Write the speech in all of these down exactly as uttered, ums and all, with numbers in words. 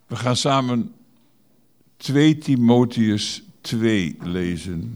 We gaan samen twee Timotheus twee lezen.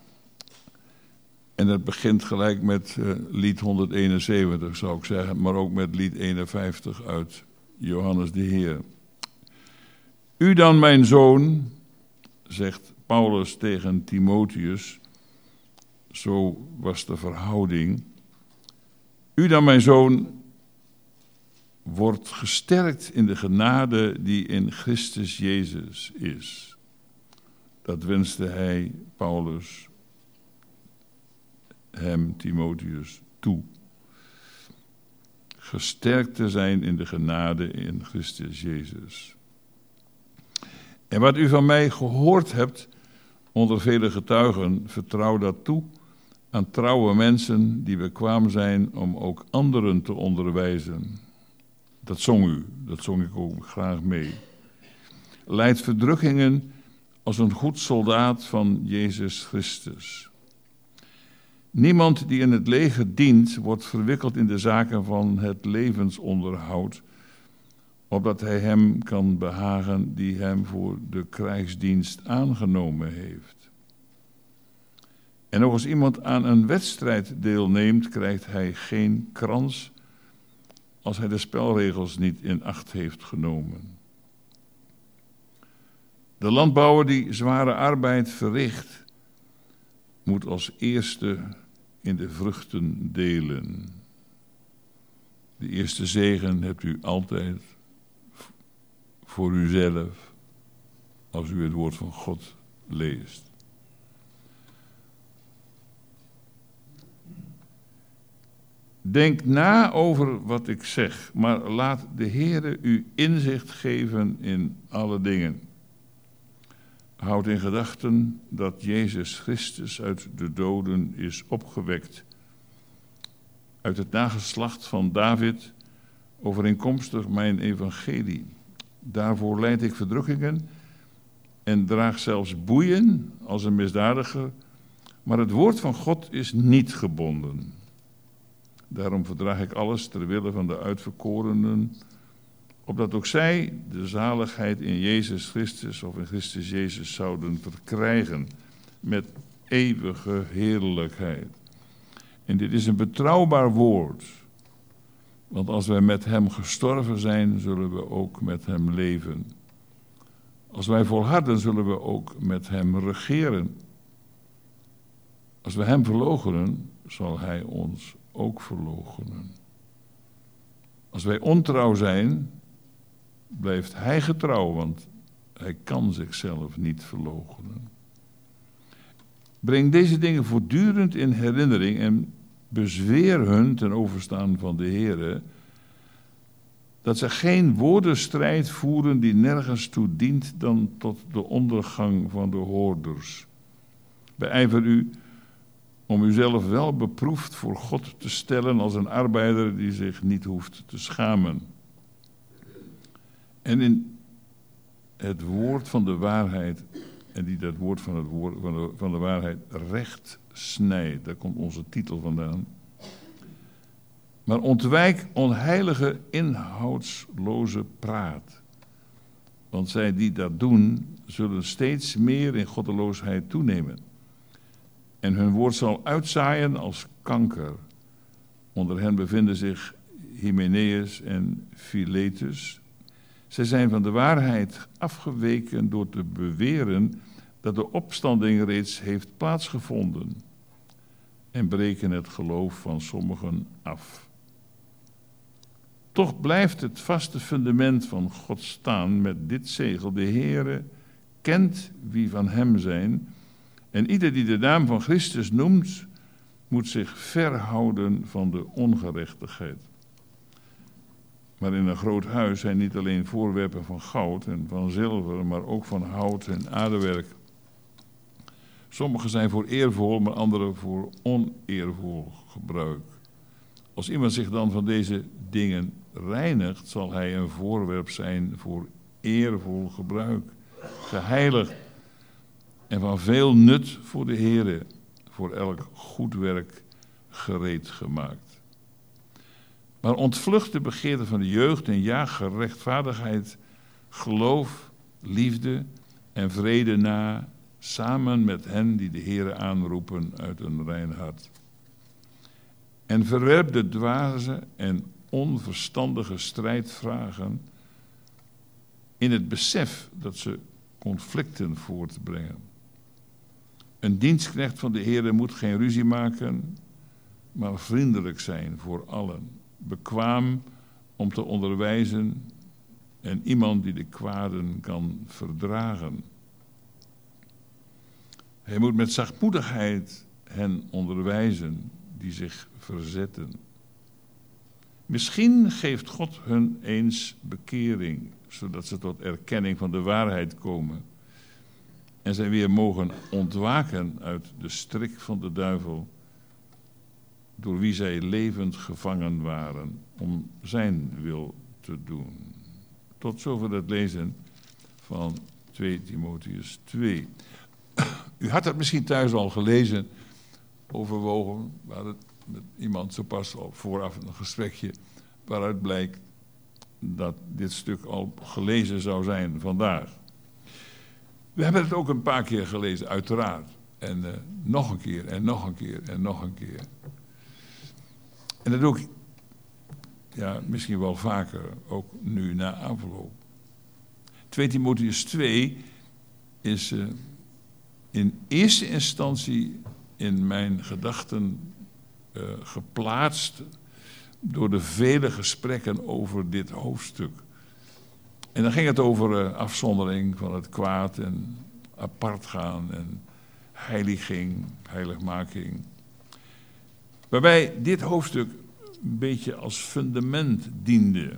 En dat begint gelijk met uh, lied honderdeenenzeventig, zou ik zeggen, maar ook met lied eenenvijftig uit Johannes de Heer. U dan, mijn zoon, zegt Paulus tegen Timotheus, zo was de verhouding. U dan, mijn zoon, wordt gesterkt in de genade die in Christus Jezus is. Dat wenste hij, Paulus, hem, Timotheus, toe. Gesterkt te zijn in de genade in Christus Jezus. En wat u van mij gehoord hebt onder vele getuigen, vertrouw dat toe aan trouwe mensen die bekwaam zijn om ook anderen te onderwijzen. Dat zong u, dat zong ik ook graag mee. Leidt verdrukkingen als een goed soldaat van Jezus Christus. Niemand die in het leger dient, wordt verwikkeld in de zaken van het levensonderhoud, opdat hij hem kan behagen die hem voor de krijgsdienst aangenomen heeft. En ook als iemand aan een wedstrijd deelneemt, krijgt hij geen krans als hij de spelregels niet in acht heeft genomen. De landbouwer die zware arbeid verricht, moet als eerste in de vruchten delen. De eerste zegen hebt u altijd voor uzelf als u het woord van God leest. Denk na over wat ik zeg, maar laat de Heere u inzicht geven in alle dingen. Houd in gedachten dat Jezus Christus uit de doden is opgewekt, uit het nageslacht van David, overeenkomstig mijn evangelie. Daarvoor lijd ik verdrukkingen en draag zelfs boeien als een misdadiger, maar het woord van God is niet gebonden. Daarom verdraag ik alles ter wille van de uitverkorenen, opdat ook zij de zaligheid in Jezus Christus of in Christus Jezus zouden verkrijgen met eeuwige heerlijkheid. En dit is een betrouwbaar woord, want als wij met hem gestorven zijn, zullen we ook met hem leven. Als wij volharden, zullen we ook met hem regeren. Als we hem verloochenen, zal hij ons ook verloochenen. Als wij ontrouw zijn, blijft hij getrouw, want hij kan zichzelf niet verloochenen. Breng deze dingen voortdurend in herinnering en bezweer hun ten overstaan van de Heere, dat ze geen woordenstrijd voeren die nergens toe dient dan tot de ondergang van de hoorders. Beijver u om uzelf wel beproefd voor God te stellen als een arbeider die zich niet hoeft te schamen. En in het woord van de waarheid, en die dat woord van, het woord van, de, van de waarheid recht snijdt, daar komt onze titel vandaan. Maar ontwijk onheilige, inhoudsloze praat. Want zij die dat doen, zullen steeds meer in goddeloosheid toenemen. En hun woord zal uitzaaien als kanker. Onder hen bevinden zich Hymenaeus en Philetus. Zij zijn van de waarheid afgeweken door te beweren dat de opstanding reeds heeft plaatsgevonden. En breken het geloof van sommigen af. Toch blijft het vaste fundament van God staan met dit zegel. De Heere kent wie van hem zijn. En ieder die de naam van Christus noemt, moet zich verhouden van de ongerechtigheid. Maar in een groot huis zijn niet alleen voorwerpen van goud en van zilver, maar ook van hout en aardewerk. Sommige zijn voor eervol, maar andere voor oneervol gebruik. Als iemand zich dan van deze dingen reinigt, zal hij een voorwerp zijn voor eervol gebruik, geheiligd en van veel nut voor de Heere, voor elk goed werk gereed gemaakt. Maar ontvlucht de begeerte van de jeugd en jaag gerechtvaardigheid geloof, liefde en vrede na, samen met hen die de Heere aanroepen uit een rein hart. En verwerp de dwaze en onverstandige strijdvragen in het besef dat ze conflicten voortbrengen. Een dienstknecht van de Heere moet geen ruzie maken, maar vriendelijk zijn voor allen, bekwaam om te onderwijzen en iemand die de kwaden kan verdragen. Hij moet met zachtmoedigheid hen onderwijzen die zich verzetten. Misschien geeft God hun eens bekering, zodat ze tot erkenning van de waarheid komen en zij weer mogen ontwaken uit de strik van de duivel, door wie zij levend gevangen waren om zijn wil te doen. Tot zover het lezen van twee Timotheüs twee. U had het misschien thuis al gelezen, overwogen. We hadden met iemand zo pas al vooraf een gesprekje waaruit blijkt dat dit stuk al gelezen zou zijn vandaag. We hebben het ook een paar keer gelezen, uiteraard. En uh, nog een keer, en nog een keer, en nog een keer. En dat doe ik ja, misschien wel vaker, ook nu na afloop. twee Timotheüs twee is uh, in eerste instantie in mijn gedachten uh, geplaatst door de vele gesprekken over dit hoofdstuk. En dan ging het over uh, afzondering van het kwaad en apart gaan en heiliging, heiligmaking. Waarbij dit hoofdstuk een beetje als fundament diende.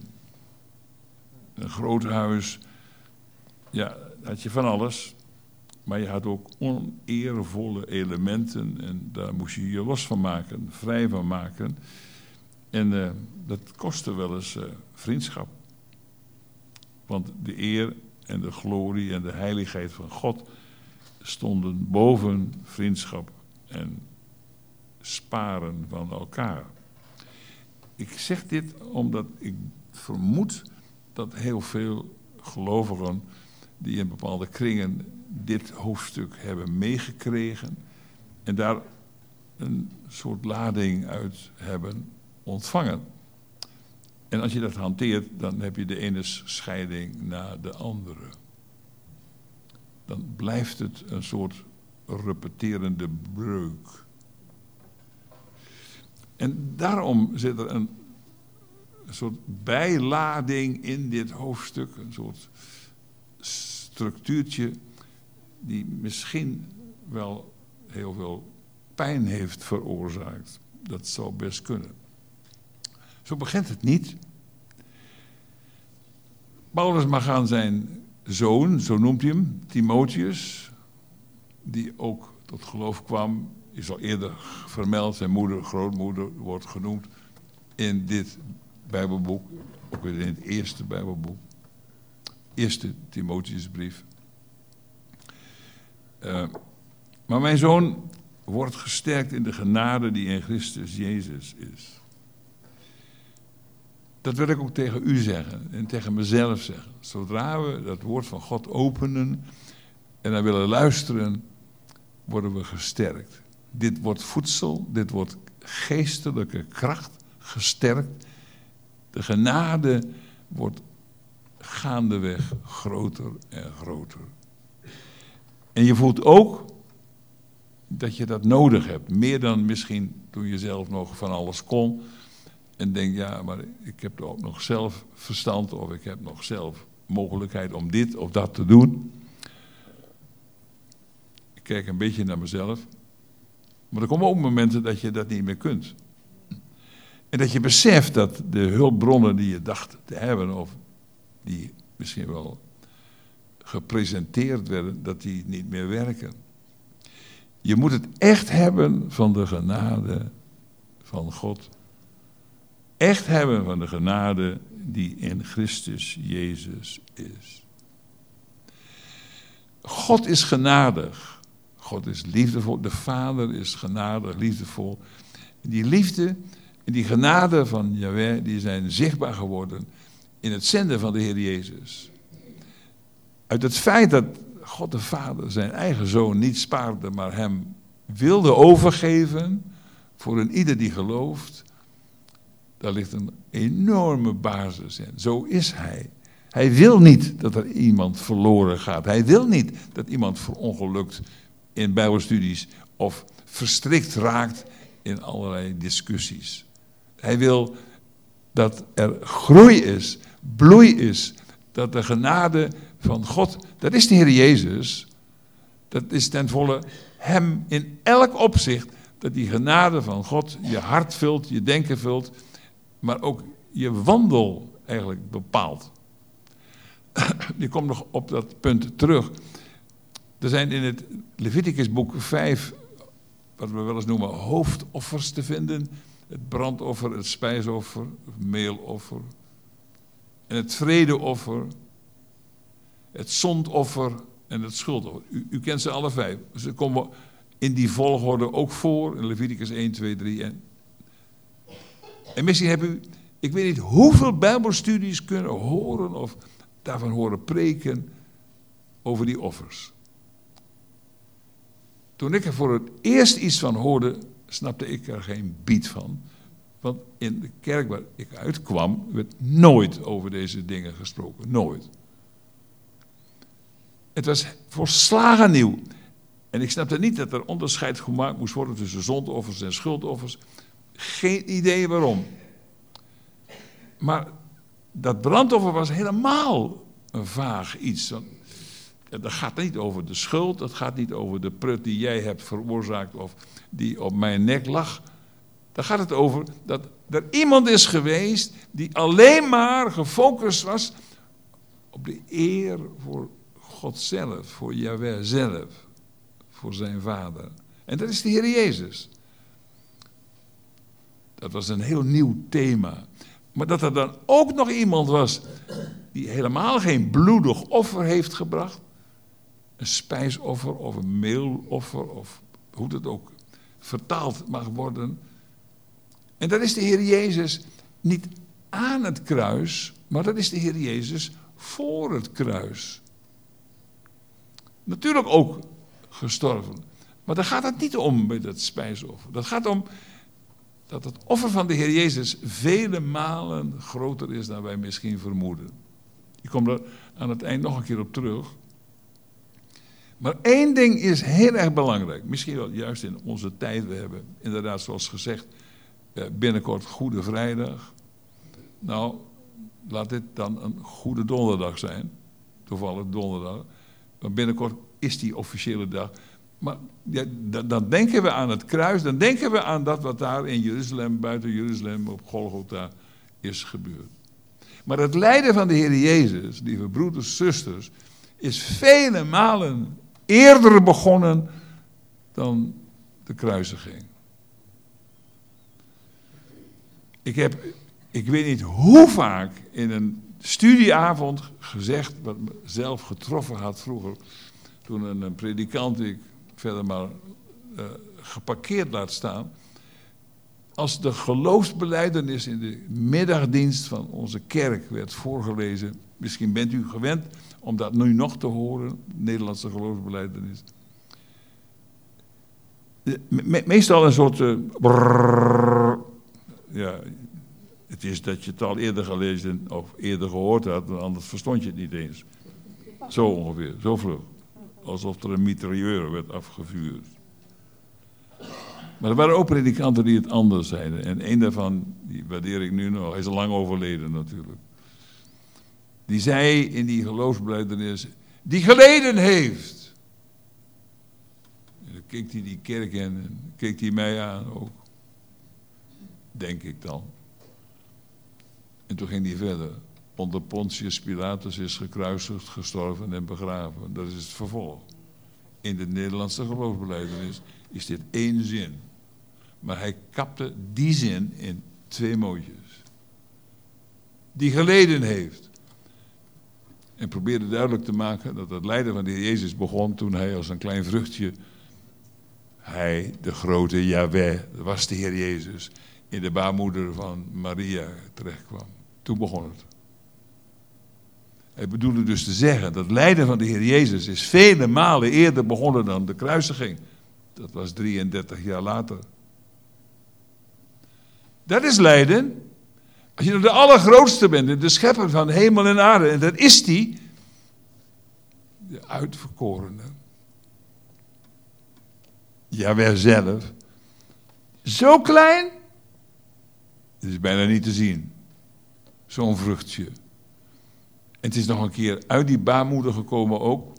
Een groot huis, ja, had je van alles. Maar je had ook oneervolle elementen en daar moest je je los van maken, vrij van maken. En uh, dat kostte wel eens uh, vriendschap. Want de eer en de glorie en de heiligheid van God stonden boven vriendschap en sparen van elkaar. Ik zeg dit omdat ik vermoed dat heel veel gelovigen die in bepaalde kringen dit hoofdstuk hebben meegekregen en daar een soort lading uit hebben ontvangen. En als je dat hanteert, dan heb je de ene scheiding na de andere. Dan blijft het een soort repeterende breuk. En daarom zit er een, een soort bijlading in dit hoofdstuk, een soort structuurtje die misschien wel heel veel pijn heeft veroorzaakt. Dat zou best kunnen. Zo begint het niet. Paulus mag aan zijn zoon, zo noemt hij hem, Timotheus, die ook tot geloof kwam, is al eerder vermeld, zijn moeder, grootmoeder wordt genoemd in dit Bijbelboek, ook weer in het eerste Bijbelboek, eerste Timotheusbrief. Uh, maar mijn zoon wordt gesterkt in de genade die in Christus Jezus is. Dat wil ik ook tegen u zeggen en tegen mezelf zeggen. Zodra we dat woord van God openen en naar willen luisteren, worden we gesterkt. Dit wordt voedsel, dit wordt geestelijke kracht gesterkt. De genade wordt gaandeweg groter en groter. En je voelt ook dat je dat nodig hebt. Meer dan misschien toen je zelf nog van alles kon. En denk, ja, maar ik heb er ook nog zelf verstand of ik heb nog zelf mogelijkheid om dit of dat te doen. Ik kijk een beetje naar mezelf. Maar er komen ook momenten dat je dat niet meer kunt. En dat je beseft dat de hulpbronnen die je dacht te hebben, of die misschien wel gepresenteerd werden, dat die niet meer werken. Je moet het echt hebben van de genade van God. Echt hebben van de genade die in Christus Jezus is. God is genadig. God is liefdevol. De Vader is genadig, liefdevol. Die liefde en die genade van Jahweh, die zijn zichtbaar geworden in het zenden van de Heer Jezus. Uit het feit dat God de Vader zijn eigen zoon niet spaarde, maar hem wilde overgeven voor een ieder die gelooft, daar ligt een enorme basis in. Zo is hij. Hij wil niet dat er iemand verloren gaat. Hij wil niet dat iemand verongelukt in bijbelstudies of verstrikt raakt in allerlei discussies. Hij wil dat er groei is, bloei is, dat de genade van God, dat is de Heer Jezus, dat is ten volle hem in elk opzicht, dat die genade van God je hart vult, je denken vult, maar ook je wandel eigenlijk bepaalt. Je komt nog op dat punt terug. Er zijn in het Leviticusboek vijf, wat we wel eens noemen, hoofdoffers te vinden. Het brandoffer, het spijsoffer, het meeloffer. En het vredeoffer. Het zondoffer en het schuldoffer. U, u kent ze alle vijf. Ze komen in die volgorde ook voor. In Leviticus één, twee, drie. En, en misschien hebt u, ik weet niet hoeveel bijbelstudies kunnen horen of daarvan horen preken over die offers. Toen ik er voor het eerst iets van hoorde, snapte ik er geen biet van. Want in de kerk waar ik uitkwam, werd nooit over deze dingen gesproken. Nooit. Het was volslagen nieuw. En ik snapte niet dat er onderscheid gemaakt moest worden tussen zondoffers en schuldoffers. Geen idee waarom. Maar dat brandoffer was helemaal een vaag iets. Dat gaat niet over de schuld, dat gaat niet over de prut die jij hebt veroorzaakt of die op mijn nek lag. Daar gaat het over dat er iemand is geweest die alleen maar gefocust was op de eer voor God zelf, voor Jahweh zelf, voor zijn Vader. En dat is de Heer Jezus. Dat was een heel nieuw thema. Maar dat er dan ook nog iemand was die helemaal geen bloedig offer heeft gebracht. Een spijsoffer of een meeloffer of hoe dat ook vertaald mag worden. En dat is de Heer Jezus niet aan het kruis, maar dat is de Heer Jezus voor het kruis. Natuurlijk ook gestorven. Maar daar gaat het niet om bij dat spijsoffer. Dat gaat om dat het offer van de Heer Jezus vele malen groter is dan wij misschien vermoeden. Ik kom er aan het eind nog een keer op terug. Maar één ding is heel erg belangrijk. Misschien wel juist in onze tijd. We hebben inderdaad zoals gezegd binnenkort Goede Vrijdag. Nou, laat dit dan een Goede Donderdag zijn. Toevallig donderdag. Maar binnenkort is die officiële dag. Maar ja, dan denken we aan het kruis. Dan denken we aan dat wat daar in Jeruzalem, buiten Jeruzalem, op Golgotha is gebeurd. Maar het lijden van de Heer Jezus, lieve broeders, zusters, is vele malen eerder begonnen dan de kruisiging. Ik heb, ik weet niet hoe vaak in een studieavond gezegd, wat me zelf getroffen had vroeger, toen een, een predikant, ik verder maar uh, geparkeerd laat staan, als de geloofsbelijdenis in de middagdienst van onze kerk werd voorgelezen, misschien bent u gewend om dat nu nog te horen, Nederlandse geloofsbelijdenis. Me- meestal een soort uh, brrr, ja, het is dat je het al eerder gelezen of eerder gehoord had, anders verstond je het niet eens. Zo ongeveer, zo vlug. Alsof er een mitrailleur werd afgevuurd. Maar er waren ook predikanten die het anders zeiden. En een daarvan, die waardeer ik nu nog, hij is al lang overleden natuurlijk. Die zei in die geloofsbelijdenis, die geleden heeft. En dan keek hij die kerk in en keek hij mij aan ook. Denk ik dan. En toen ging hij verder. Onder Pontius Pilatus is gekruisigd, gestorven en begraven. Dat is het vervolg. In de Nederlandse geloofsbelijdenis is dit één zin. Maar hij kapte die zin in twee mootjes. Die geleden heeft. En probeerde duidelijk te maken dat het lijden van de Heer Jezus begon toen hij als een klein vruchtje, hij, de grote Jahweh, dat was de Heer Jezus, in de baarmoeder van Maria terechtkwam. Toen begon het. Hij bedoelde dus te zeggen dat het lijden van de Heer Jezus is vele malen eerder begonnen dan de kruisiging. Dat was drieëndertig jaar later. Dat is lijden. Als je nou de allergrootste bent, de schepper van hemel en aarde, en dat is die, de uitverkorene. Jawel zelf. Zo klein, het is bijna niet te zien. Zo'n vruchtje. En het is nog een keer uit die baarmoeder gekomen ook.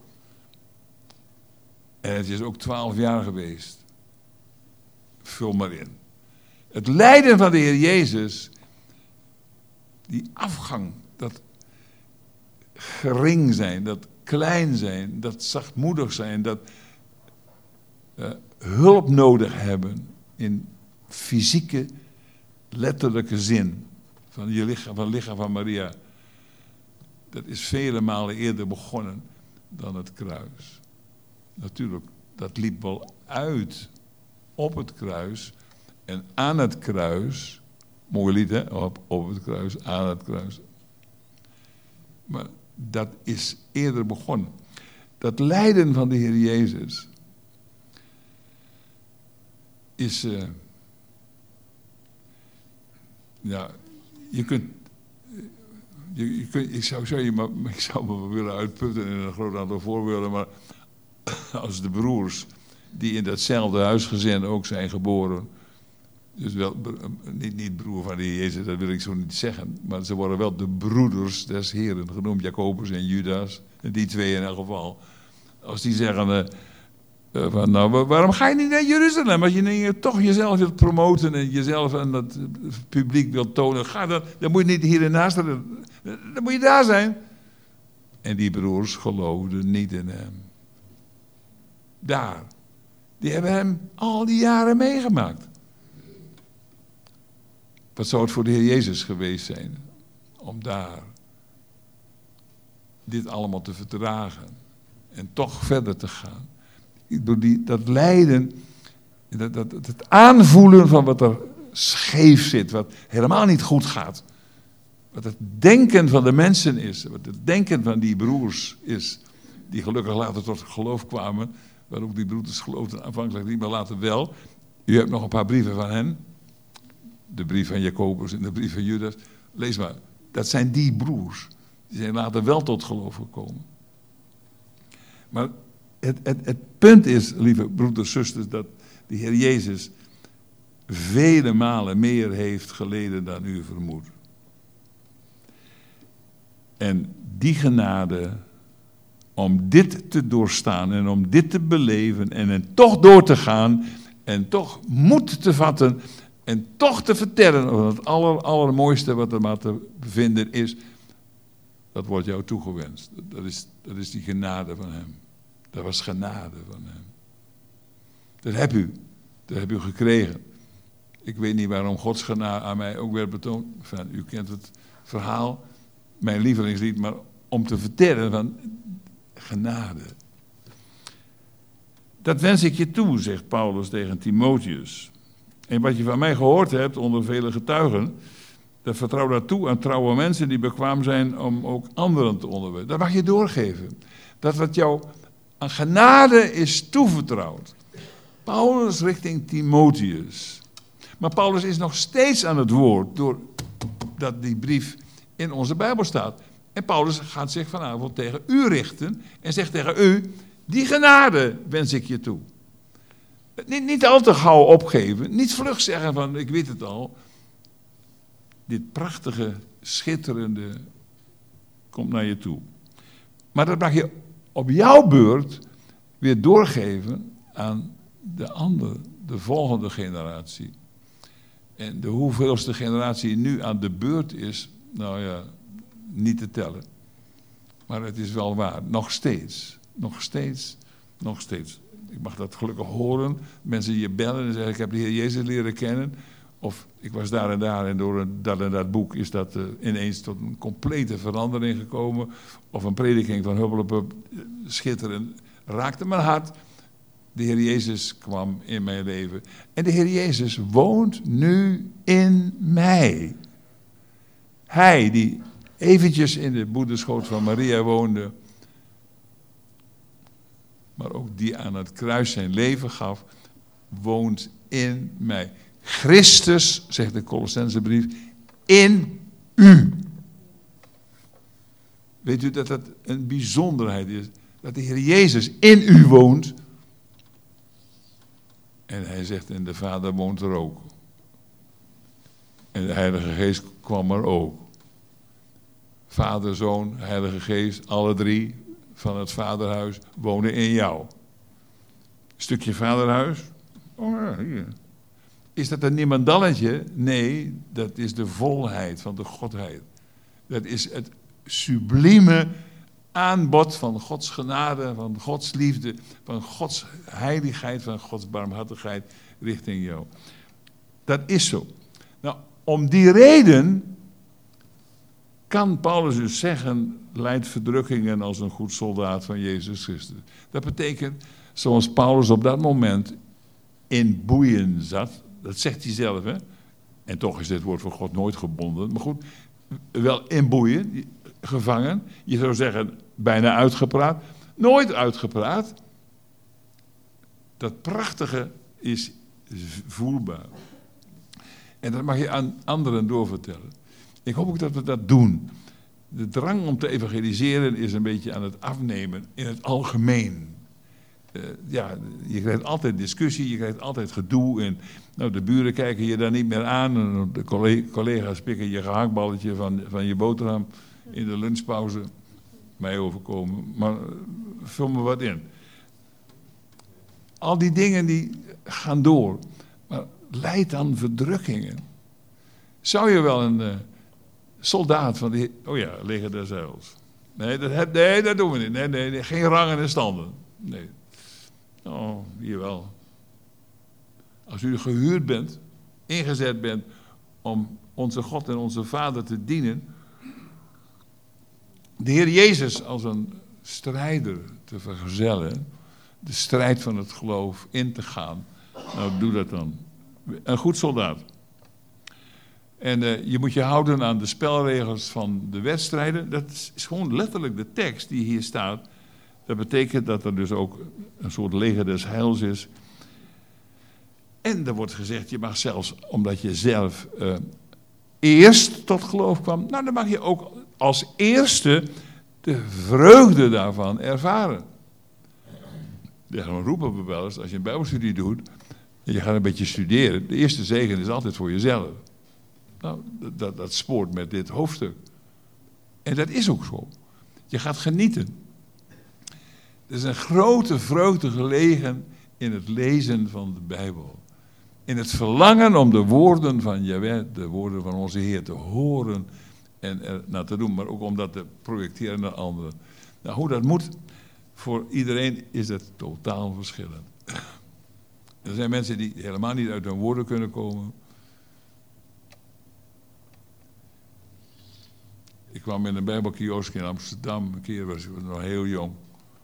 En het is ook twaalf jaar geweest. Vul maar in. Het lijden van de Heer Jezus, die afgang, dat gering zijn, dat klein zijn, dat zachtmoedig zijn, dat uh, hulp nodig hebben in fysieke, letterlijke zin van je lichaam, van het lichaam van Maria. Dat is vele malen eerder begonnen dan het kruis. Natuurlijk, dat liep wel uit op het kruis en aan het kruis. Mooi lied, hè? Op, op het kruis, aan het kruis. Maar dat is eerder begonnen. Dat lijden van de Heer Jezus is... Uh, ja, je kunt... Je, je kunt ik, zou, zou je maar, ik zou me willen uitputten in een groot aantal voorbeelden, maar als de broers die in datzelfde huisgezin ook zijn geboren, dus wel, niet, niet broer van de Heer Jezus, dat wil ik zo niet zeggen, maar ze worden wel de broeders des Heren genoemd, Jacobus en Judas, die twee in elk geval. Als die zeggen, uh, van, nou, waarom ga je niet naar Jeruzalem? Als je niet, toch jezelf wilt promoten en jezelf aan het publiek wilt tonen, ga dan, dan moet je niet hier in Nazareth, dan moet je daar zijn. En die broers geloofden niet in hem. Daar. Die hebben hem al die jaren meegemaakt. Wat zou het voor de Heer Jezus geweest zijn om daar dit allemaal te verdragen en toch verder te gaan. Door die, dat lijden, dat, dat, het aanvoelen van wat er scheef zit, wat helemaal niet goed gaat. Wat het denken van de mensen is, wat het denken van die broers is, die gelukkig later tot geloof kwamen, waar ook die broeders geloofden aanvankelijk niet, maar later wel. U hebt nog een paar brieven van hen, de brief van Jacobus en de brief van Judas. Lees maar, dat zijn die broers, die zijn later wel tot geloof gekomen. Maar het, het, het punt is, lieve broeders, zusters, dat de Heer Jezus vele malen meer heeft geleden dan u vermoedt. En die genade om dit te doorstaan en om dit te beleven en, en toch door te gaan en toch moed te vatten en toch te vertellen over het aller, allermooiste wat er maar te bevinden is, dat wordt jou toegewenst. Dat is, dat is die genade van hem. Dat was genade van hem. Dat heb u. Dat heb u gekregen. Ik weet niet waarom Gods genade aan mij ook werd betoond. Enfin, u kent het verhaal. Mijn lievelingslied, maar om te vertellen van genade. Dat wens ik je toe, zegt Paulus tegen Timotheus. En wat je van mij gehoord hebt onder vele getuigen, dat vertrouw dat toe aan trouwe mensen die bekwaam zijn om ook anderen te onderwijzen. Dat mag je doorgeven. Dat wat jou aan genade is toevertrouwd. Paulus richting Timotheus. Maar Paulus is nog steeds aan het woord, doordat die brief in onze Bijbel staat. En Paulus gaat zich vanavond tegen u richten en zegt tegen u, die genade wens ik je toe. Niet, niet al te gauw opgeven, niet vlug zeggen van ik weet het al. Dit prachtige, schitterende komt naar je toe. Maar dat mag je op jouw beurt weer doorgeven aan de andere, de volgende generatie. En de hoeveelste generatie nu aan de beurt is, nou ja, niet te tellen. Maar het is wel waar, nog steeds, nog steeds, nog steeds. Ik mag dat gelukkig horen. Mensen je bellen en zeggen, ik heb de Heer Jezus leren kennen. Of ik was daar en daar en door dat en dat boek is dat uh, ineens tot een complete verandering gekomen. Of een prediking van Hubblepup, schitterend, raakte mijn hart. De Heer Jezus kwam in mijn leven. En de Heer Jezus woont nu in mij. Hij die eventjes in de moederschoot van Maria woonde, maar ook die aan het kruis zijn leven gaf, woont in mij. Christus, zegt de Colossensebrief, in u. Weet u dat dat een bijzonderheid is? Dat de Heer Jezus in u woont. En hij zegt, en de Vader woont er ook. En de Heilige Geest kwam er ook. Vader, Zoon, Heilige Geest, alle drie van het Vaderhuis wonen in jou. Stukje Vaderhuis. Oh ja, hier. Is dat een niemandalletje? Nee, dat is de volheid van de Godheid. Dat is het sublieme aanbod van Gods genade, van Gods liefde, van Gods heiligheid, van Gods barmhartigheid richting jou. Dat is zo. Nou, om die reden kan Paulus dus zeggen, leidt verdrukkingen als een goed soldaat van Jezus Christus. Dat betekent, zoals Paulus op dat moment in boeien zat, dat zegt hij zelf, hè? En toch is dit woord van God nooit gebonden, maar goed, wel in boeien, gevangen, je zou zeggen bijna uitgepraat, nooit uitgepraat. Dat prachtige is voelbaar. En dat mag je aan anderen doorvertellen. Ik hoop ook dat we dat doen. De drang om te evangeliseren is een beetje aan het afnemen in het algemeen. Uh, ja, je krijgt altijd discussie, je krijgt altijd gedoe. En, nou, de buren kijken je daar niet meer aan. En de collega's pikken je gehaktballetje van, van je boterham in de lunchpauze. Mij overkomen. Maar uh, vul me wat in. Al die dingen die gaan door. Maar leidt aan verdrukkingen. Zou je wel een uh, soldaat van die... Oh ja, leger des heils. Nee, dat, nee, dat doen we niet. Nee, nee, nee, geen rangen en standen. Nee. Oh, hier wel. Als u gehuurd bent, ingezet bent om onze God en onze Vader te dienen, de Heer Jezus als een strijder te vergezellen, de strijd van het geloof in te gaan, nou doe dat dan. Een goed soldaat. En uh, je moet je houden aan de spelregels van de wedstrijden. Dat is gewoon letterlijk de tekst die hier staat. Dat betekent dat er dus ook een soort leger des heils is. En er wordt gezegd, je mag zelfs, omdat je zelf uh, eerst tot geloof kwam, nou dan mag je ook als eerste de vreugde daarvan ervaren. Daarom roepen we wel eens, als je een bijbelstudie doet, en je gaat een beetje studeren, de eerste zegen is altijd voor jezelf. Nou, dat, dat spoort met dit hoofdstuk. En dat is ook zo. Je gaat genieten. Er is een grote vreugde gelegen in het lezen van de Bijbel. In het verlangen om de woorden van Jahweh, de woorden van onze Heer, te horen en er naar te doen. Maar ook om dat te projecteren naar anderen. Nou, hoe dat moet, voor iedereen is dat totaal verschillend. Er zijn mensen die helemaal niet uit hun woorden kunnen komen. Ik kwam in een bijbelkiosk in Amsterdam. Een keer was ik nog heel jong.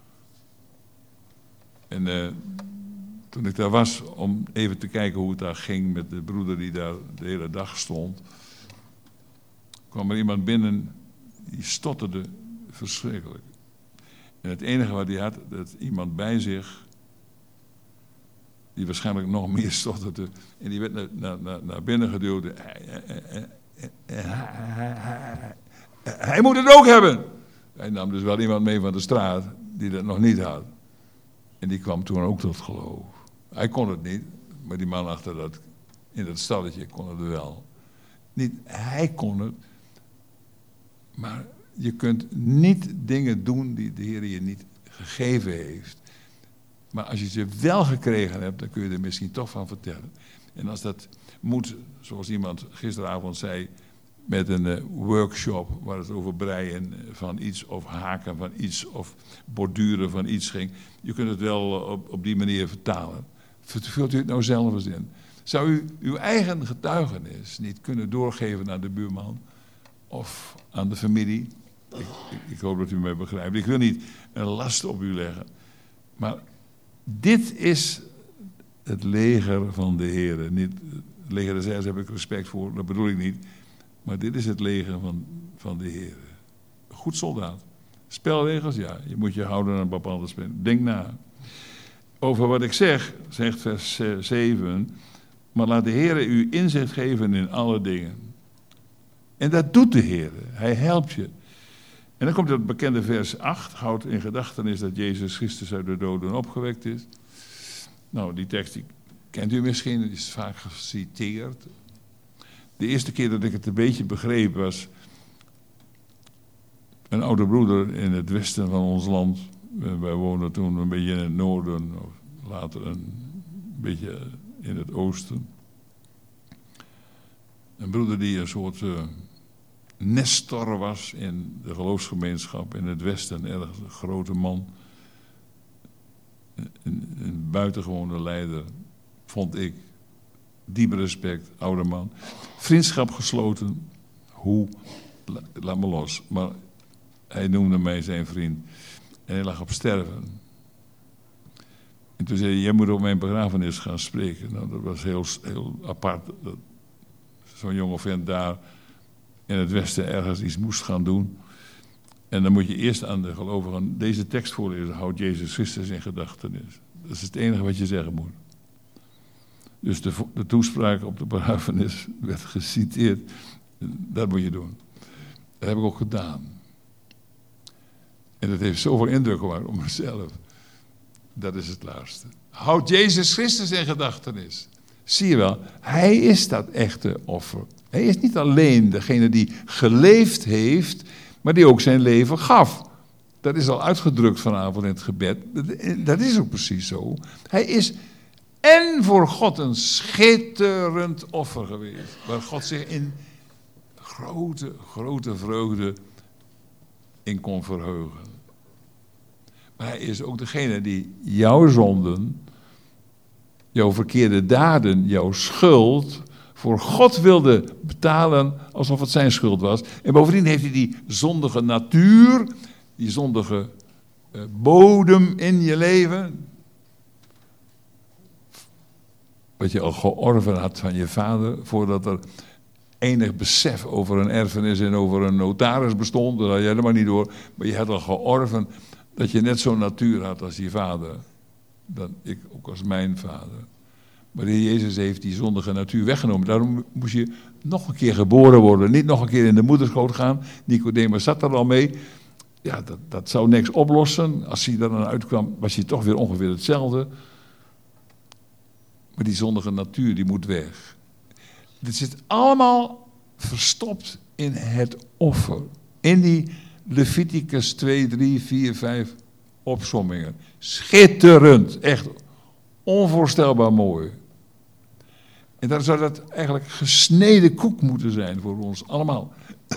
En uh, toen ik daar was om even te kijken hoe het daar ging met de broeder die daar de hele dag stond, kwam er iemand binnen die stotterde verschrikkelijk. En het enige wat hij had, dat iemand bij zich, die waarschijnlijk nog meer stotterde, en die werd naar, naar, naar, naar binnen geduwd. Hij, hij, hij, hij, hij moet het ook hebben. Hij nam dus wel iemand mee van de straat die dat nog niet had. En die kwam toen ook tot geloof. Hij kon het niet, maar die man achter dat, in dat stalletje kon het wel. Niet hij kon het, maar je kunt niet dingen doen die de Heer je niet gegeven heeft. Maar als je ze wel gekregen hebt, dan kun je er misschien toch van vertellen. En als dat moet, zoals iemand gisteravond zei, met een uh, workshop waar het over breien van iets of haken van iets of borduren van iets ging. Je kunt het wel op, op die manier vertalen. Vult u het nou zelf eens in. Zou u uw eigen getuigenis niet kunnen doorgeven aan de buurman of aan de familie? Ik, ik, ik hoop dat u mij begrijpt. Ik wil niet een last op u leggen. Maar dit is het leger van de Heer. Niet het leger des Heils heb ik respect voor, dat bedoel ik niet. Maar dit is het leger van, van de Heer. goed soldaat. Spelregels, ja. Je moet je houden aan een bepaalde spel. Denk na. Over wat ik zeg, zegt vers zeven... maar laat de Heer u inzicht geven in alle dingen. En dat doet de Heer. Hij helpt je. En dan komt het bekende vers acht. Houd in gedachtenis dat Jezus Christus uit de doden opgewekt is. Nou, die tekst die kent u misschien. Die is vaak geciteerd. De eerste keer dat ik het een beetje begreep was... een oude broeder in het westen van ons land. Wij woonden toen een beetje in het noorden. Of later een beetje in het oosten. Een broeder die een soort... Uh, Nestor was in de geloofsgemeenschap in het Westen, ergens een grote man. Een, een buitengewone leider, vond ik. Diep respect, oude man. Vriendschap gesloten. Hoe? La, laat me los. Maar hij noemde mij zijn vriend. En hij lag op sterven. En toen zei hij, jij moet op mijn begrafenis gaan spreken. Nou, dat was heel, heel apart. Dat, zo'n jonge vent daar... in het Westen ergens iets moest gaan doen. En dan moet je eerst aan de gelovigen deze tekst voorlezen. Houd Jezus Christus in gedachtenis. Dat is het enige wat je zeggen moet. Dus de, de toespraak op de begrafenis werd geciteerd. Dat moet je doen. Dat heb ik ook gedaan. En dat heeft zoveel indruk gemaakt op mezelf. Dat is het laatste. Houd Jezus Christus in gedachtenis. Zie je wel, hij is dat echte offer. Hij is niet alleen degene die geleefd heeft, maar die ook zijn leven gaf. Dat is al uitgedrukt vanavond in het gebed. Dat is ook precies zo. Hij is en voor God een schitterend offer geweest. Waar God zich in grote, grote vreugde in kon verheugen. Maar hij is ook degene die jouw zonden, jouw verkeerde daden, jouw schuld voor God wilde betalen alsof het zijn schuld was. En bovendien heeft hij die zondige natuur, die zondige uh, bodem in je leven, wat je al georven had van je vader, voordat er enig besef over een erfenis en over een notaris bestond, dat had je helemaal niet door, maar je had al georven dat je net zo'n natuur had als je vader. Dan ik ook als mijn vader. Maar de Heer Jezus heeft die zondige natuur weggenomen. Daarom moest je nog een keer geboren worden. Niet nog een keer in de moederschoot gaan. Nicodemus zat er al mee. Ja, dat, dat zou niks oplossen. Als hij er dan uitkwam, was hij toch weer ongeveer hetzelfde. Maar die zondige natuur, die moet weg. Dit zit allemaal verstopt in het offer. In die Leviticus twee, drie, vier, vijf opsommingen. Schitterend, echt onvoorstelbaar mooi. En dan zou dat eigenlijk gesneden koek moeten zijn voor ons allemaal.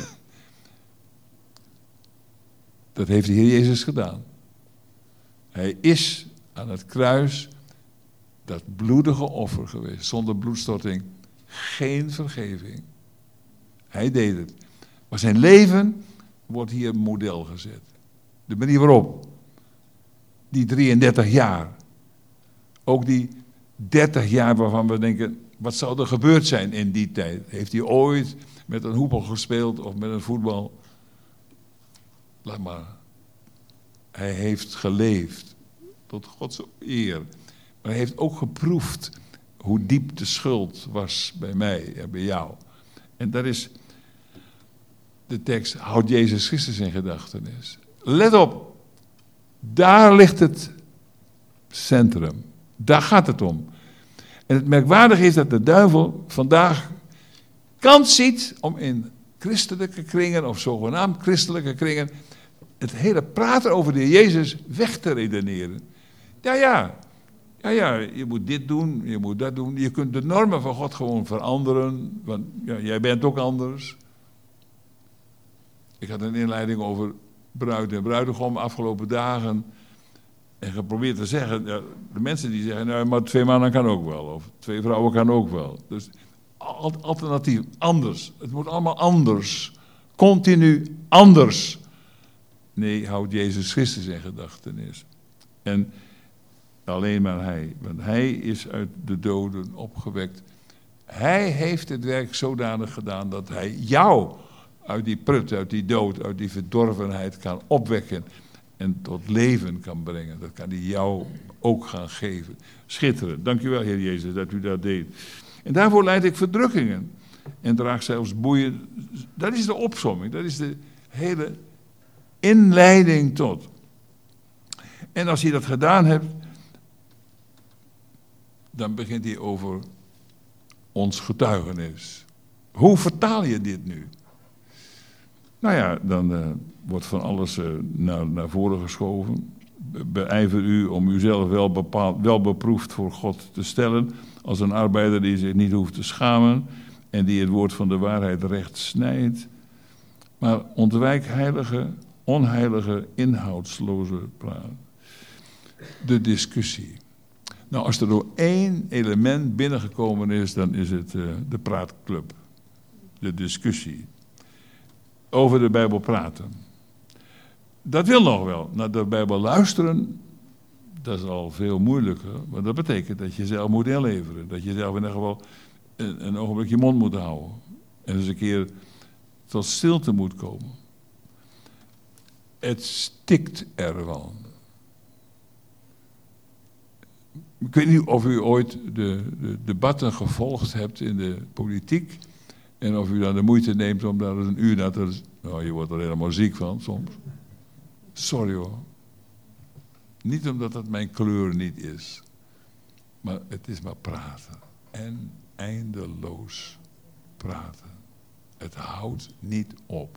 Dat heeft de Heer Jezus gedaan. Hij is aan het kruis dat bloedige offer geweest. Zonder bloedstorting geen vergeving. Hij deed het. Maar zijn leven wordt hier model gezet. De manier waarop. Die drieëndertig jaar. Ook die dertig jaar waarvan we denken, wat zou er gebeurd zijn in die tijd? Heeft hij ooit met een hoepel gespeeld of met een voetbal? Laat maar. Hij heeft geleefd tot Gods eer. Maar hij heeft ook geproefd hoe diep de schuld was bij mij en bij jou. En dat is de tekst, houd Jezus Christus in gedachtenis. Let op, daar ligt het centrum. Daar gaat het om. En het merkwaardige is dat de duivel vandaag kans ziet om in christelijke kringen of zogenaamd christelijke kringen het hele praten over de Heer Jezus weg te redeneren. Ja, ja. Ja, ja, je moet dit doen, je moet dat doen. Je kunt de normen van God gewoon veranderen, want ja, jij bent ook anders. Ik had een inleiding over bruid en bruidegom afgelopen dagen en geprobeerd te zeggen, ja, de mensen die zeggen, nou, maar twee mannen kan ook wel, of twee vrouwen kan ook wel. Dus alternatief, anders. Het moet allemaal anders. Continu anders. Nee, houd Jezus Christus in gedachtenis. En alleen maar hij. Want hij is uit de doden opgewekt. Hij heeft het werk zodanig gedaan dat hij jou uit die prut, uit die dood, uit die verdorvenheid kan opwekken en tot leven kan brengen. Dat kan hij jou ook gaan geven. Schitterend. Dank u wel, Heer Jezus, dat u dat deed. En daarvoor leid ik verdrukkingen en draag zelfs boeien. Dat is de opsomming, dat is de hele inleiding tot. En als je dat gedaan hebt, dan begint hij over ons getuigenis. Hoe vertaal je dit nu? Nou ja, dan uh, wordt van alles uh, naar, naar voren geschoven. Beijver u om uzelf wel, bepaald, wel beproefd voor God te stellen, als een arbeider die zich niet hoeft te schamen en die het woord van de waarheid recht snijdt. Maar ontwijk heilige, onheilige, inhoudsloze praat. De discussie. Nou, als er door één element binnengekomen is, dan is het uh, de praatclub. De discussie. Over de Bijbel praten. Dat wil nog wel. Naar de Bijbel luisteren, dat is al veel moeilijker. Maar dat betekent dat je zelf moet inleveren. Dat je zelf in ieder geval een, een ogenblik je mond moet houden. En eens een keer tot stilte moet komen. Het stikt ervan. Ik weet niet of u ooit de, de debatten gevolgd hebt in de politiek. En of u dan de moeite neemt om daar een uur naar te... Nou, je wordt er helemaal ziek van soms. Sorry hoor. Niet omdat dat mijn kleur niet is. Maar het is maar praten. En eindeloos praten. Het houdt niet op.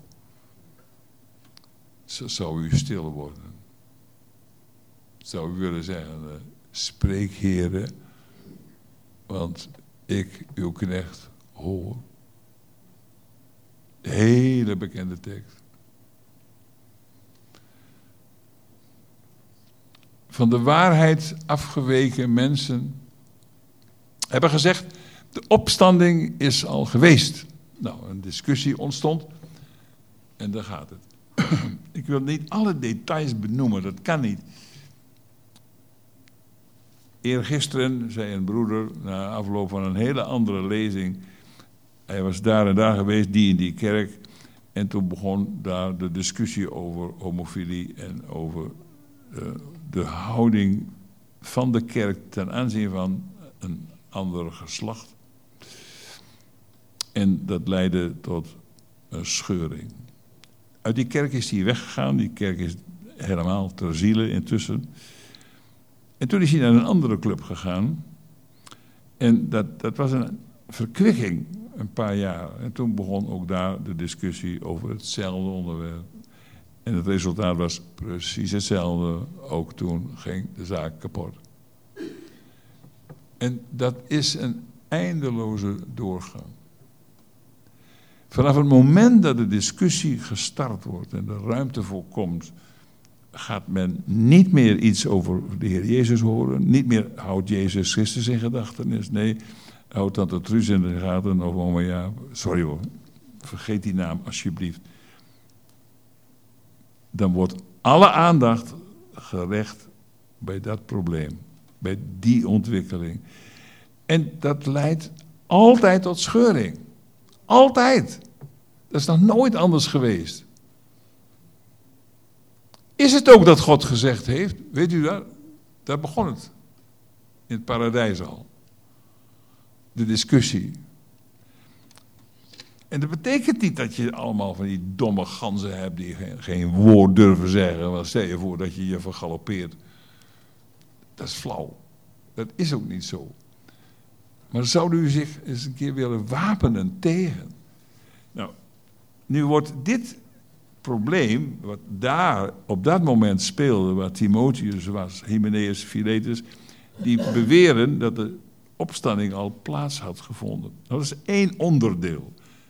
Zo zou u stil worden. Zou u willen zeggen... Uh, spreek, Heere, want ik, uw knecht, hoor. De hele bekende tekst. Van de waarheid afgeweken mensen hebben gezegd, de opstanding is al geweest. Nou, een discussie ontstond en daar gaat het. Ik wil niet alle details benoemen, dat kan niet. Eergisteren zei een broeder, na afloop van een hele andere lezing, hij was daar en daar geweest, die in die kerk, en toen begon daar de discussie over homofilie en over uh, de houding van de kerk ten aanzien van een ander geslacht. En dat leidde tot een scheuring. Uit die kerk is hij weggegaan, die kerk is helemaal ter ziele intussen. En toen is hij naar een andere club gegaan. En dat, dat was een verkwikking, een paar jaar. En toen begon ook daar de discussie over hetzelfde onderwerp. En het resultaat was precies hetzelfde. Ook toen ging de zaak kapot. En dat is een eindeloze doorgang. Vanaf het moment dat de discussie gestart wordt en er ruimte voor komt, gaat men niet meer iets over de Heer Jezus horen. Niet meer houdt Jezus Christus in gedachtenis. Nee, houdt Tante Truus in de gaten. Of oma ja, sorry hoor, vergeet die naam alsjeblieft. Dan wordt alle aandacht gericht bij dat probleem. Bij die ontwikkeling. En dat leidt altijd tot scheuring. Altijd. Dat is nog nooit anders geweest. Is het ook dat God gezegd heeft? Weet u dat? Daar begon het. In het paradijs al. De discussie. En dat betekent niet dat je allemaal van die domme ganzen hebt die geen, geen woord durven zeggen. Maar stel je voor dat je je vergalopeert. Dat is flauw. Dat is ook niet zo. Maar zou u zich eens een keer willen wapenen tegen? Nou, nu wordt dit probleem, wat daar op dat moment speelde, waar Timotheus was, Hymenaeus, Philetus, die beweren dat de opstanding al plaats had gevonden. Dat is één onderdeel.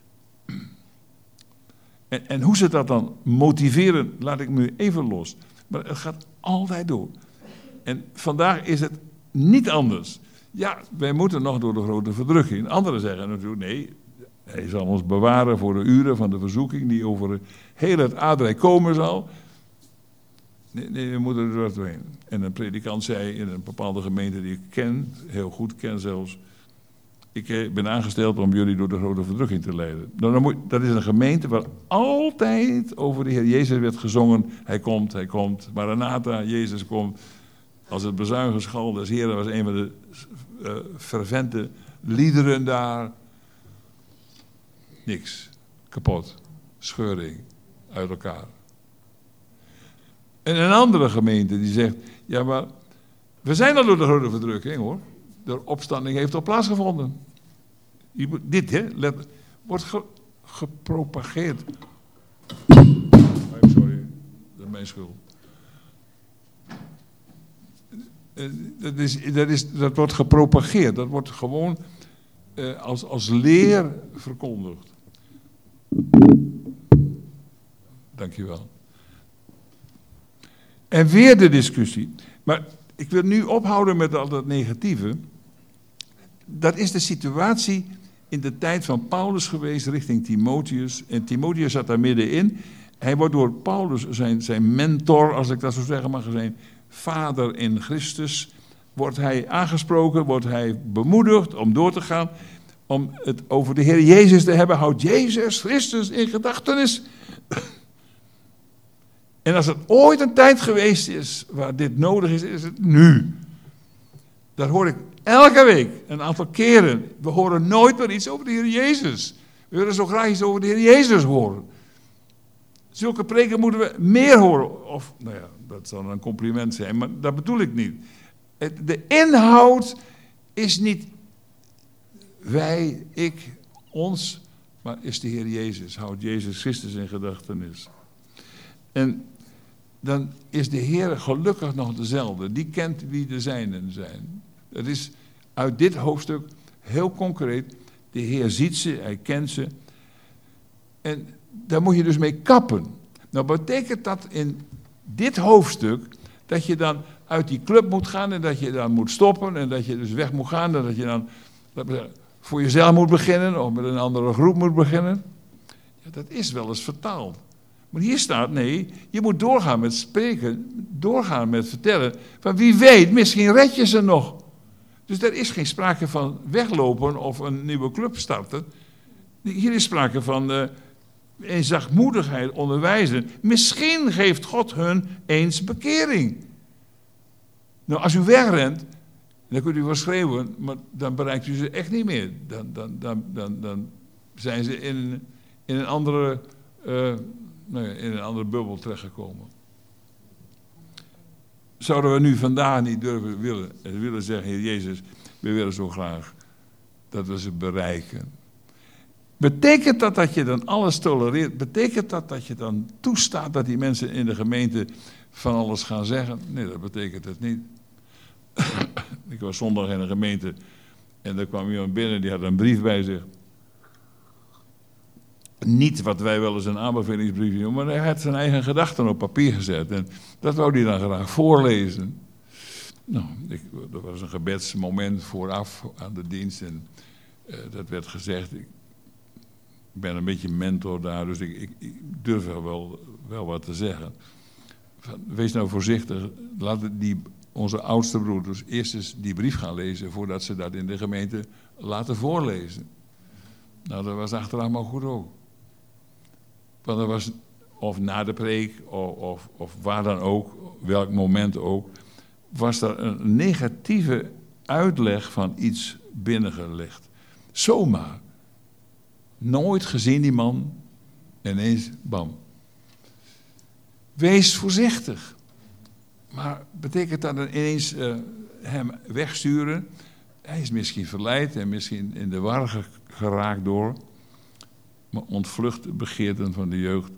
En, en hoe ze dat dan motiveren, laat ik nu even los. Maar het gaat altijd door. En vandaag is het niet anders. Ja, wij moeten nog door de grote verdrukking. Anderen zeggen natuurlijk, nee, hij zal ons bewaren voor de uren van de verzoeking die over heel het aardrijk komen zal. Nee, nee, we moeten er doorheen. En een predikant zei in een bepaalde gemeente die ik ken, heel goed ken zelfs, ik ben aangesteld om jullie door de grote verdrukking te leiden. Nou, dan moet, dat is een gemeente waar altijd over de Heer Jezus werd gezongen. Hij komt, hij komt. Maranatha, Jezus komt. Als het bezuingeschal des Heren was een van de uh, fervente liederen daar. Niks. Kapot. Scheuring. Uit elkaar. En een andere gemeente die zegt, ja maar, we zijn al door de grote verdrukking hoor. De opstanding heeft al plaatsgevonden. Dit, hè, let, wordt ge, gepropageerd. I'm sorry, dat is mijn schuld. Dat, is, dat, is, dat wordt gepropageerd, dat wordt gewoon uh, als, als leer verkondigd. Dankjewel. En weer de discussie. Maar ik wil nu ophouden met al dat negatieve. Dat is de situatie in de tijd van Paulus geweest richting Timotheus. En Timotheus zat daar middenin. Hij wordt door Paulus, zijn, zijn mentor, als ik dat zo zeggen mag, zijn vader in Christus, wordt hij aangesproken, wordt hij bemoedigd om door te gaan, om het over de Heer Jezus te hebben. Houd Jezus Christus in gedachtenis. En als er ooit een tijd geweest is waar dit nodig is, is het nu. Dat hoor ik elke week, een aantal keren. We horen nooit meer iets over de Heer Jezus. We willen zo graag iets over de Heer Jezus horen. Zulke preken moeten we meer horen. Of, nou ja, dat zal een compliment zijn, maar dat bedoel ik niet. Het, de inhoud is niet wij, ik, ons, maar is de Heer Jezus. Houd Jezus Christus in gedachtenis. En dan is de Heer gelukkig nog dezelfde. Die kent wie de zijnen zijn. Het is uit dit hoofdstuk heel concreet. De Heer ziet ze, hij kent ze. En daar moet je dus mee kappen. Nou betekent dat in dit hoofdstuk dat je dan uit die club moet gaan en dat je dan moet stoppen en dat je dus weg moet gaan en dat je dan voor jezelf moet beginnen of met een andere groep moet beginnen. Ja, dat is wel eens vertaald. Maar hier staat, nee, je moet doorgaan met spreken, doorgaan met vertellen. Van wie weet, misschien red je ze nog. Dus er is geen sprake van weglopen of een nieuwe club starten. Hier is sprake van uh, in zachtmoedigheid onderwijzen. Misschien geeft God hun eens bekering. Nou, als u wegrent, dan kunt u wel schreeuwen, maar dan bereikt u ze echt niet meer. Dan, dan, dan, dan, dan zijn ze in, in een andere... Uh, Nou ja, in een andere bubbel terechtgekomen. Zouden we nu vandaag niet durven willen, willen zeggen, Heer Jezus, we willen zo graag dat we ze bereiken. Betekent dat dat je dan alles tolereert? Betekent dat dat je dan toestaat dat die mensen in de gemeente van alles gaan zeggen? Nee, dat betekent het niet. Ik was zondag in een gemeente en er kwam iemand binnen, die had een brief bij zich. Niet wat wij wel eens een aanbevelingsbrief noemen, maar hij had zijn eigen gedachten op papier gezet. En dat wou hij dan graag voorlezen. Nou, ik, er was een gebedsmoment vooraf aan de dienst en uh, dat werd gezegd. Ik ben een beetje mentor daar, dus ik, ik, ik durf wel, wel wat te zeggen. Wees nou voorzichtig, laten die, onze oudste broeders eerst eens die brief gaan lezen voordat ze dat in de gemeente laten voorlezen. Nou, dat was achteraf maar goed ook. Want er was, of na de preek, of, of, of waar dan ook, welk moment ook, was er een negatieve uitleg van iets binnengelegd. Zomaar. Nooit gezien die man, ineens bam. Wees voorzichtig. Maar betekent dat dan ineens uh, hem wegsturen? Hij is misschien verleid en misschien in de war geraakt door... maar ontvlucht de begeerten van de jeugd.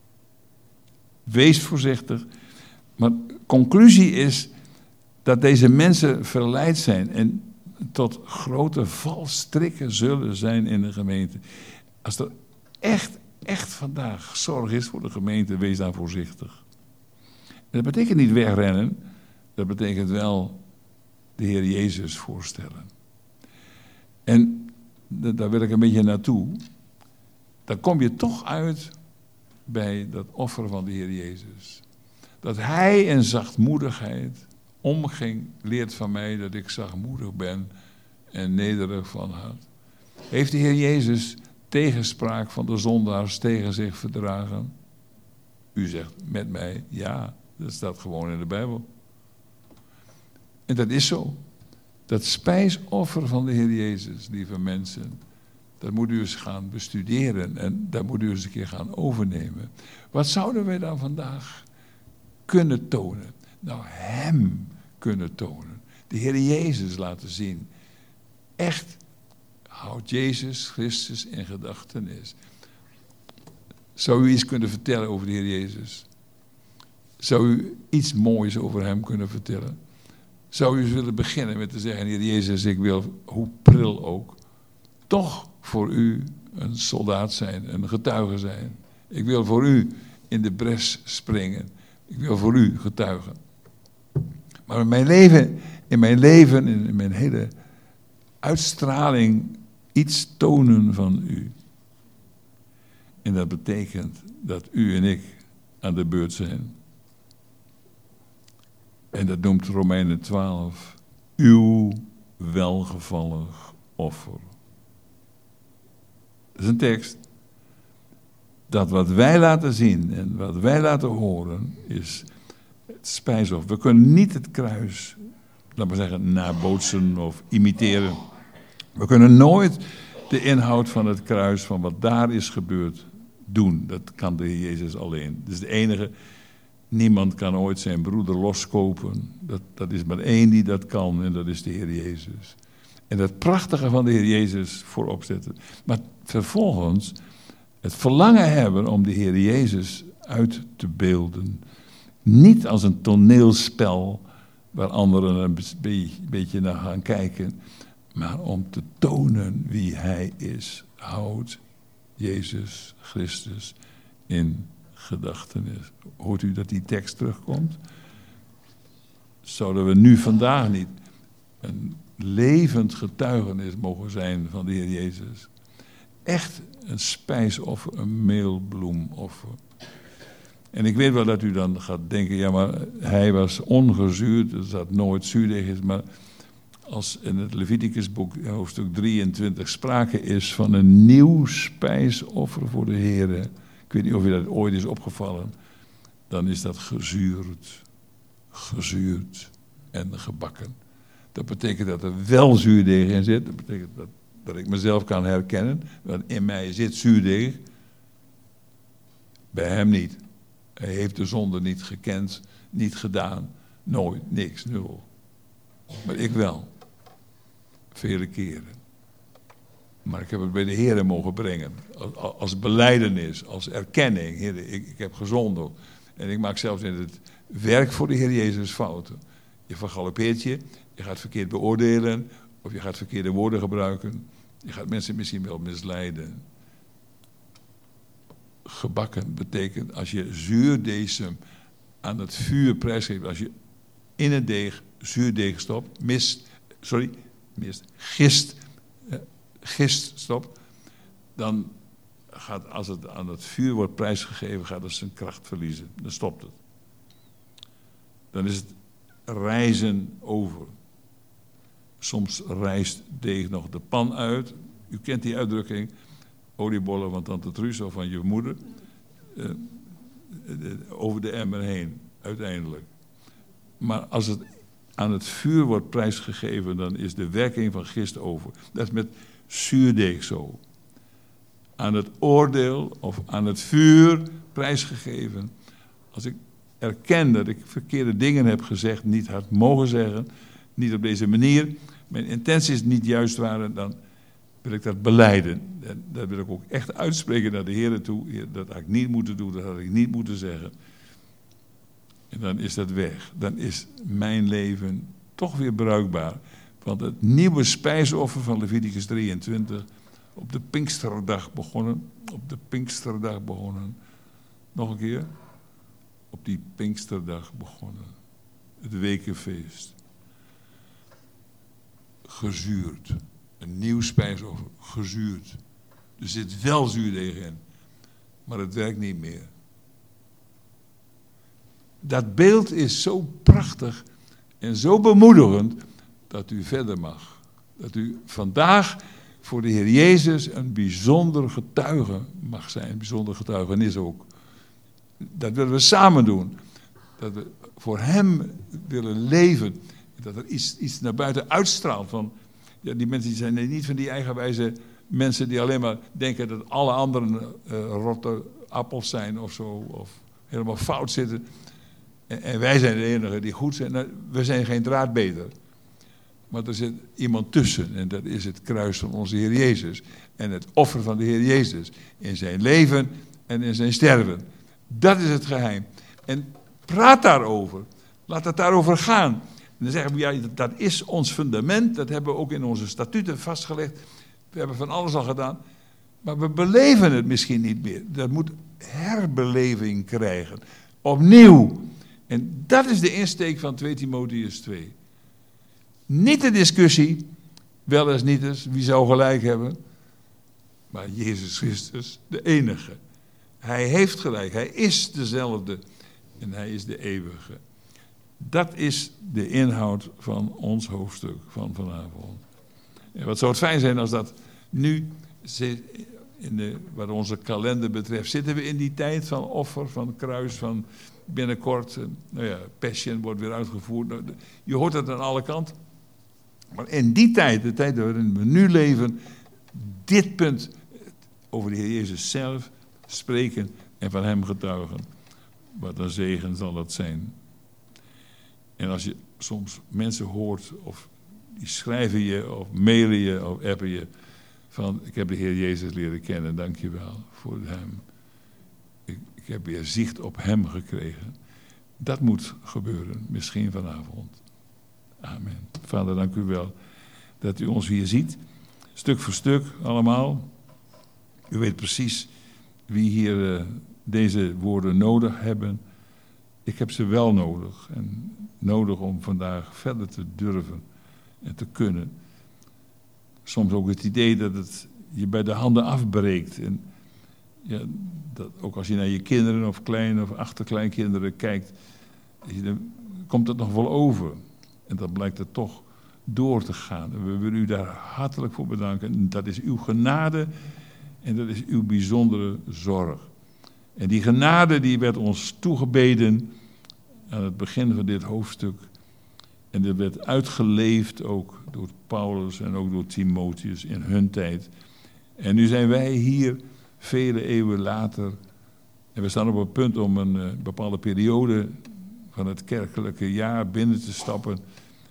Wees voorzichtig. Maar conclusie is dat deze mensen verleid zijn en tot grote valstrikken zullen zijn in de gemeente. Als er echt, echt vandaag zorg is voor de gemeente, wees dan voorzichtig. En dat betekent niet wegrennen, dat betekent wel de Heer Jezus voorstellen. En daar wil ik een beetje naartoe. Dan kom je toch uit bij dat offer van de Heer Jezus. Dat Hij in zachtmoedigheid omging, leert van mij dat ik zachtmoedig ben en nederig van hart. Heeft de Heer Jezus tegenspraak van de zondaars tegen zich verdragen? U zegt met mij, ja, dat staat gewoon in de Bijbel. En dat is zo. Dat spijsoffer van de Heer Jezus, lieve mensen, dat moet u eens gaan bestuderen en dat moet u eens een keer gaan overnemen. Wat zouden wij dan vandaag kunnen tonen? Nou, hem kunnen tonen. De Heer Jezus laten zien. Echt, houdt Jezus Christus in gedachtenis. Zou u iets kunnen vertellen over de Heer Jezus? Zou u iets moois over hem kunnen vertellen? Zou u eens willen beginnen met te zeggen, Heer Jezus, ik wil, hoe pril ook, toch voor u een soldaat zijn, een getuige zijn. Ik wil voor u in de bres springen. Ik wil voor u getuigen. Maar in mijn leven, in mijn leven, in mijn hele uitstraling iets tonen van u. En dat betekent dat u en ik aan de beurt zijn. En dat noemt Romeinen twaalf, uw welgevallig offer. Dat is een tekst. Dat wat wij laten zien en wat wij laten horen is het spijsoffer. We kunnen niet het kruis, laten we zeggen, nabootsen of imiteren. We kunnen nooit de inhoud van het kruis, van wat daar is gebeurd, doen. Dat kan de Heer Jezus alleen. Dat is de enige. Niemand kan ooit zijn broeder loskopen. Dat, dat is maar één die dat kan en dat is de Heer Jezus. En het prachtige van de Heer Jezus voorop zetten. Maar vervolgens het verlangen hebben om de Heer Jezus uit te beelden. Niet als een toneelspel waar anderen een beetje naar gaan kijken. Maar om te tonen wie Hij is. Houdt Jezus Christus in gedachtenis. Hoort u dat die tekst terugkomt? Zouden we nu vandaag niet een levend getuigenis mogen zijn van de Heer Jezus? Echt een spijsoffer, een meelbloemoffer. En ik weet wel dat u dan gaat denken, ja maar hij was ongezuurd, dus dat nooit zuurdeeg is, maar als in het Leviticusboek, hoofdstuk drieëntwintig, sprake is van een nieuw spijsoffer voor de Heer. Ik weet niet of je dat ooit is opgevallen. Dan is dat gezuurd. Gezuurd en gebakken. Dat betekent dat er wel zuurdeeg in zit. Dat betekent dat, dat ik mezelf kan herkennen. Want in mij zit zuurdeeg. Bij hem niet. Hij heeft de zonde niet gekend, niet gedaan. Nooit, niks, nul. Maar ik wel. Vele keren. Maar ik heb het bij de Heer mogen brengen. Als, als belijdenis, als erkenning. Heer, ik, ik heb gezondigd. En ik maak zelfs in het werk voor de Heer Jezus fouten. Je vergalopeert je. Je gaat verkeerd beoordelen. Of je gaat verkeerde woorden gebruiken. Je gaat mensen misschien wel misleiden. Gebakken betekent als je zuurdesem aan het vuur prijsgeeft. Als je in het deeg zuurdeeg stopt. Mist, sorry, mist, gist. gist stopt, dan gaat, als het aan het vuur wordt prijsgegeven, gaat het zijn kracht verliezen. Dan stopt het. Dan is het rijzen over. Soms rijst deeg nog de pan uit. U kent die uitdrukking, oliebollen van tante Truus of van je moeder. Uh, over de emmer heen, uiteindelijk. Maar als het aan het vuur wordt prijsgegeven, dan is de werking van gist over. Dat is met zuurdeeg zo. Aan het oordeel of aan het vuur prijsgegeven. Als ik erken dat ik verkeerde dingen heb gezegd, niet had mogen zeggen, niet op deze manier, mijn intenties niet juist waren, dan wil ik dat belijden. En dat wil ik ook echt uitspreken naar de Heer toe. Heer, dat had ik niet moeten doen, dat had ik niet moeten zeggen. En dan is dat weg. Dan is mijn leven toch weer bruikbaar. Want het nieuwe spijsoffer van Leviticus drieëntwintig, op de Pinksterdag begonnen, op de Pinksterdag begonnen, nog een keer, op die Pinksterdag begonnen, het wekenfeest, gezuurd, een nieuw spijsoffer, gezuurd. Er zit wel zuurdeeg in, maar het werkt niet meer. Dat beeld is zo prachtig en zo bemoedigend dat u verder mag. Dat u vandaag voor de Heer Jezus een bijzonder getuige mag zijn. Een bijzonder getuigenis ook. Dat willen we samen doen. Dat we voor hem willen leven. Dat er iets, iets naar buiten uitstraalt. Van, ja, die mensen die zijn niet van die eigenwijze mensen die alleen maar denken dat alle anderen uh, rotte appels zijn of zo. Of helemaal fout zitten. En, en wij zijn de enigen die goed zijn. Nou, we zijn geen draad beter. Maar er zit iemand tussen. En dat is het kruis van onze Heer Jezus. En het offer van de Heer Jezus. In zijn leven en in zijn sterven. Dat is het geheim. En praat daarover. Laat het daarover gaan. En dan zeggen we, ja, dat is ons fundament. Dat hebben we ook in onze statuten vastgelegd. We hebben van alles al gedaan. Maar we beleven het misschien niet meer. Dat moet herbeleving krijgen. Opnieuw. En dat is de insteek van twee Timotheüs twee. Niet de discussie, wel eens niet eens, wie zou gelijk hebben. Maar Jezus Christus, de enige. Hij heeft gelijk, hij is dezelfde en hij is de eeuwige. Dat is de inhoud van ons hoofdstuk van vanavond. En wat zou het fijn zijn als dat nu, in de, wat onze kalender betreft, zitten we in die tijd van offer, van kruis, van binnenkort, nou ja, Passion wordt weer uitgevoerd. Je hoort het aan alle kanten. Maar in die tijd, de tijd waarin we nu leven, dit punt over de Heer Jezus zelf spreken en van hem getuigen. Wat een zegen zal dat zijn. En als je soms mensen hoort, of die schrijven je, of mailen je, of appen je, van ik heb de Heer Jezus leren kennen, dank je wel voor hem. Ik, ik heb weer zicht op hem gekregen. Dat moet gebeuren, misschien vanavond. Amen. Vader, dank u wel dat u ons hier ziet, stuk voor stuk allemaal. U weet precies wie hier uh, deze woorden nodig hebben. Ik heb ze wel nodig en nodig om vandaag verder te durven en te kunnen. Soms ook het idee dat het je bij de handen afbreekt. En ja, dat ook als je naar je kinderen of kleine of achterkleinkinderen kijkt, dan komt het nog wel over. En dat blijkt er toch door te gaan. En we willen u daar hartelijk voor bedanken. En dat is uw genade en dat is uw bijzondere zorg. En die genade die werd ons toegebeden aan het begin van dit hoofdstuk. En dat werd uitgeleefd ook door Paulus en ook door Timotheus in hun tijd. En nu zijn wij hier vele eeuwen later. En we staan op het punt om een uh, bepaalde periode van het kerkelijke jaar binnen te stappen.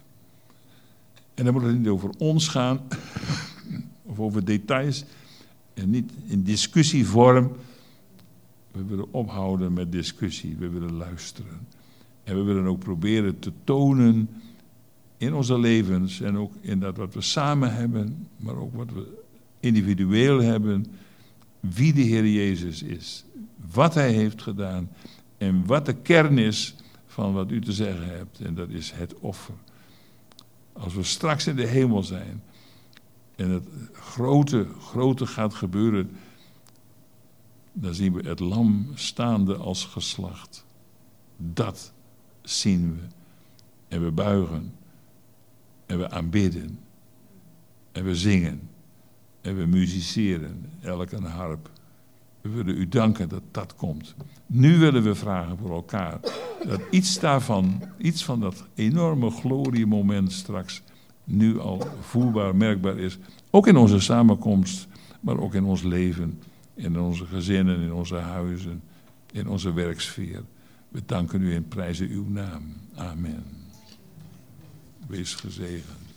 En dan moet het niet over ons gaan, of over details, en niet in discussievorm. We willen ophouden met discussie, we willen luisteren. En we willen ook proberen te tonen in onze levens, en ook in dat wat we samen hebben, maar ook wat we individueel hebben, wie de Heer Jezus is, wat Hij heeft gedaan, en wat de kern is van wat u te zeggen hebt, en dat is het offer. Als we straks in de hemel zijn en het grote, grote gaat gebeuren, dan zien we het lam staande als geslacht. Dat zien we. En we buigen. En we aanbidden. En we zingen. En we musiceren. Elk een harp. We willen u danken dat dat komt. Nu willen we vragen voor elkaar dat iets daarvan, iets van dat enorme gloriemoment straks nu al voelbaar, merkbaar is. Ook in onze samenkomst, maar ook in ons leven, in onze gezinnen, in onze huizen, in onze werksfeer. We danken u en prijzen uw naam. Amen. Wees gezegend.